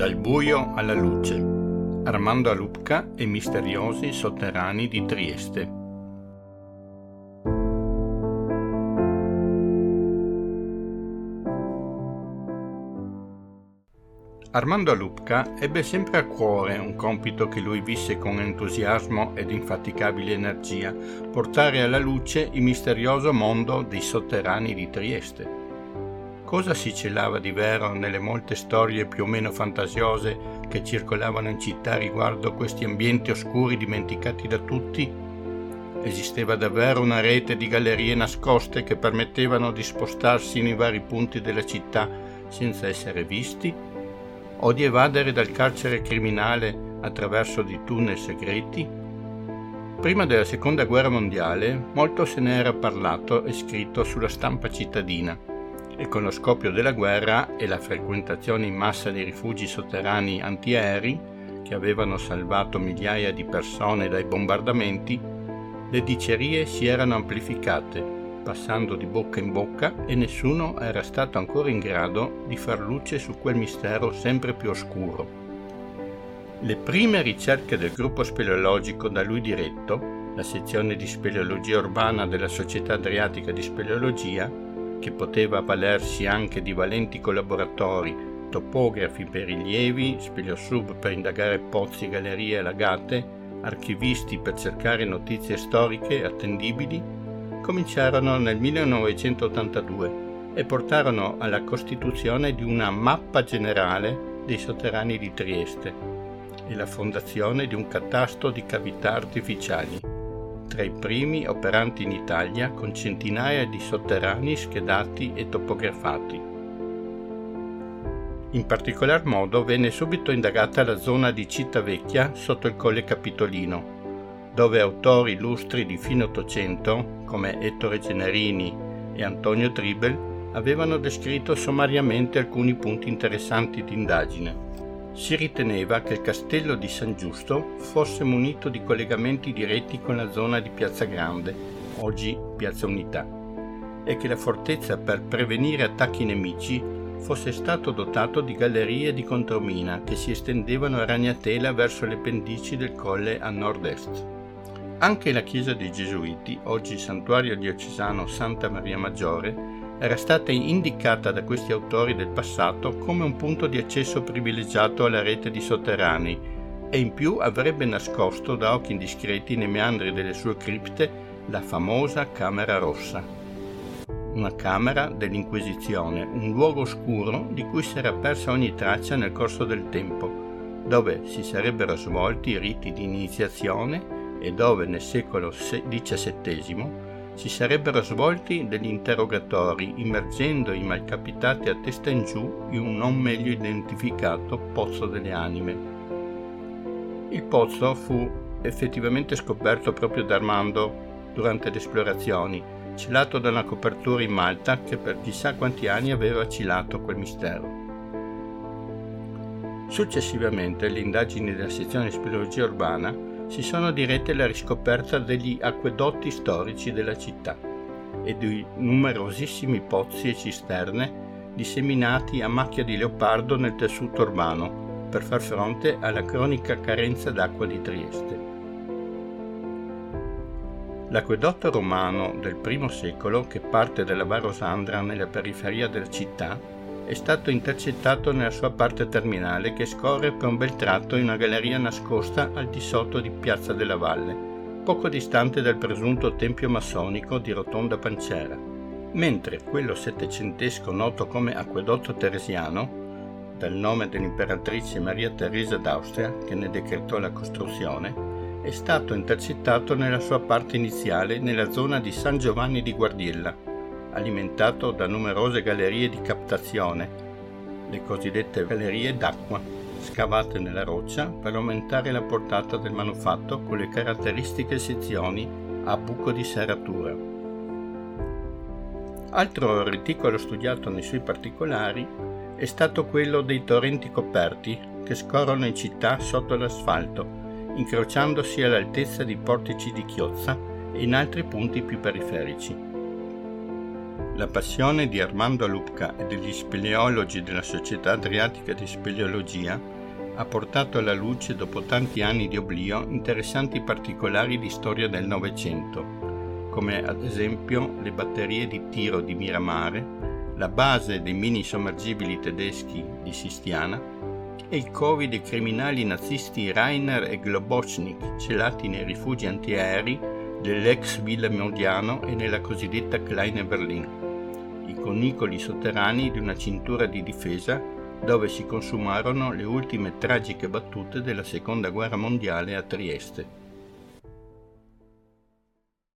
Dal buio alla luce. Armando Alupka e i misteriosi sotterranei di Trieste. Armando Alupka ebbe sempre a cuore un compito che lui visse con entusiasmo ed infaticabile energia: portare alla luce il misterioso mondo dei sotterranei di Trieste. Cosa si celava di vero nelle molte storie più o meno fantasiose che circolavano in città riguardo questi ambienti oscuri dimenticati da tutti? Esisteva davvero una rete di gallerie nascoste che permettevano di spostarsi nei vari punti della città senza essere visti? O di evadere dal carcere criminale attraverso di tunnel segreti? Prima della Seconda Guerra Mondiale molto se ne era parlato e scritto sulla stampa cittadina, e con lo scoppio della guerra e la frequentazione in massa dei rifugi sotterranei antiaerei che avevano salvato migliaia di persone dai bombardamenti, le dicerie si erano amplificate, passando di bocca in bocca, e nessuno era stato ancora in grado di far luce su quel mistero sempre più oscuro. Le prime ricerche del gruppo speleologico da lui diretto, la sezione di speleologia urbana della Società Adriatica di Speleologia, che poteva avvalersi anche di valenti collaboratori, topografi per rilievi, speleosub per indagare pozzi, gallerie allagate, archivisti per cercare notizie storiche attendibili, cominciarono nel 1982 e portarono alla costituzione di una mappa generale dei sotterranei di Trieste e la fondazione di un catasto di cavità artificiali, tra i primi operanti in Italia, con centinaia di sotterranei schedati e topografati. In particolar modo venne subito indagata la zona di Civitavecchia sotto il Colle Capitolino, dove autori illustri di fine Ottocento, come Ettore Generini e Antonio Tribel, avevano descritto sommariamente alcuni punti interessanti di indagine. Si riteneva che il castello di San Giusto fosse munito di collegamenti diretti con la zona di Piazza Grande, oggi Piazza Unità, e che la fortezza, per prevenire attacchi nemici, fosse stato dotato di gallerie di contromina che si estendevano a ragnatela verso le pendici del colle a nord-est. Anche la chiesa dei Gesuiti, oggi santuario diocesano Santa Maria Maggiore, era stata indicata da questi autori del passato come un punto di accesso privilegiato alla rete di sotterranei, e in più avrebbe nascosto da occhi indiscreti nei meandri delle sue cripte la famosa Camera Rossa. Una camera dell'Inquisizione, un luogo oscuro di cui si era persa ogni traccia nel corso del tempo, dove si sarebbero svolti i riti di iniziazione e dove nel secolo XVII si sarebbero svolti degli interrogatori, immergendo i malcapitati a testa in giù in un non meglio identificato pozzo delle anime. Il pozzo fu effettivamente scoperto proprio da Armando durante le esplorazioni, celato da una copertura in malta che per chissà quanti anni aveva celato quel mistero. Successivamente le indagini della sezione di speleologia urbana si sono dirette alla riscoperta degli acquedotti storici della città e di numerosissimi pozzi e cisterne disseminati a macchia di leopardo nel tessuto urbano per far fronte alla cronica carenza d'acqua di Trieste. L'acquedotto romano del I secolo, che parte dalla Varosandra nella periferia della città, è stato intercettato nella sua parte terminale, che scorre per un bel tratto in una galleria nascosta al di sotto di Piazza della Valle, poco distante dal presunto tempio massonico di Rotonda Pancera, mentre quello settecentesco noto come Acquedotto Teresiano, dal nome dell'imperatrice Maria Teresa d'Austria che ne decretò la costruzione, è stato intercettato nella sua parte iniziale nella zona di San Giovanni di Guardiella, alimentato da numerose gallerie di captazione, le cosiddette gallerie d'acqua, scavate nella roccia per aumentare la portata del manufatto con le caratteristiche sezioni a buco di serratura. Altro reticolo studiato nei suoi particolari è stato quello dei torrenti coperti che scorrono in città sotto l'asfalto, incrociandosi all'altezza di portici di Chiozza e in altri punti più periferici. La passione di Armando Lupka e degli speleologi della Società Adriatica di Speleologia ha portato alla luce, dopo tanti anni di oblio, interessanti particolari di storia del Novecento, come ad esempio le batterie di tiro di Miramare, la base dei mini sommergibili tedeschi di Sistiana e i covi dei criminali nazisti Rainer e Globocnik celati nei rifugi antiaerei dell'ex Villa Modiano e nella cosiddetta Kleine Berlin, i conicoli sotterranei di una cintura di difesa dove si consumarono le ultime tragiche battute della Seconda Guerra Mondiale a Trieste.